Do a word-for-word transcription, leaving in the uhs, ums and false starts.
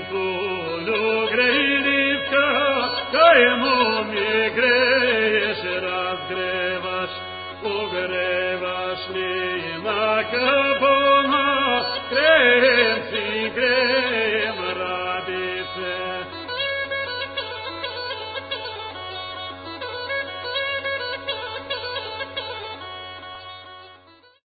timpul grejivka, kajemu mi greješ, razgrevaš, ogrevaš mi na kabo.